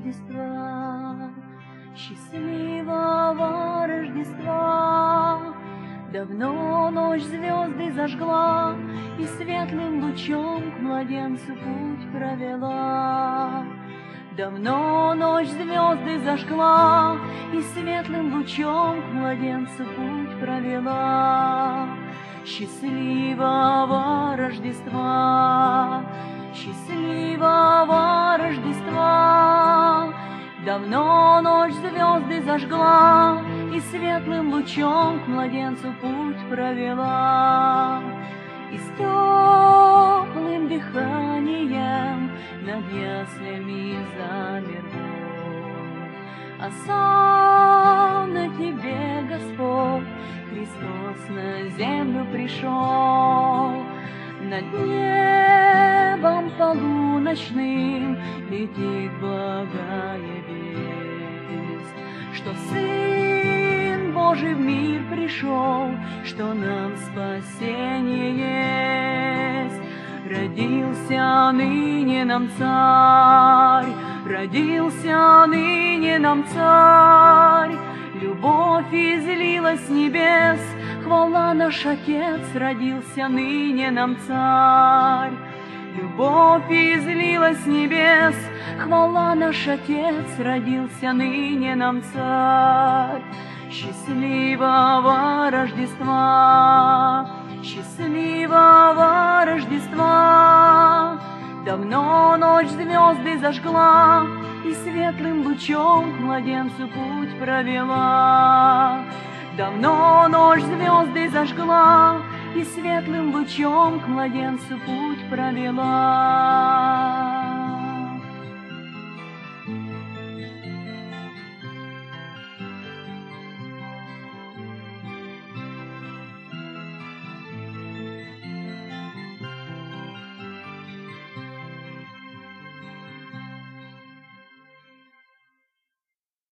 Рождества, счастливого Рождества. Давно ночь звезды зажгла и светлым лучом к младенцу путь провела. Давно ночь звезды зажгла и светлым лучом к младенцу путь провела. Счастливого Рождества, счастливого Рождества. Давно ночь звезды зажгла и светлым лучом к младенцу путь провела. И с теплым дыханием над яслями замер Бог. А сам на тебе, Господь, Христос на землю пришел. Над небом полуночным летит благая весть, что Сын Божий в мир пришел, что нам спасение есть. Родился ныне нам Царь, родился ныне нам Царь. Любовь излилась с небес, хвала наш Отец, родился ныне нам Царь. Любовь излилась с небес, хвала наш Отец, родился ныне нам Царь. Счастливого Рождества, счастливого Рождества. Давно ночь звезды зажгла и светлым лучом к младенцу путь провела. Давно ночь звезды зажгла и светлым лучом к младенцу путь провела.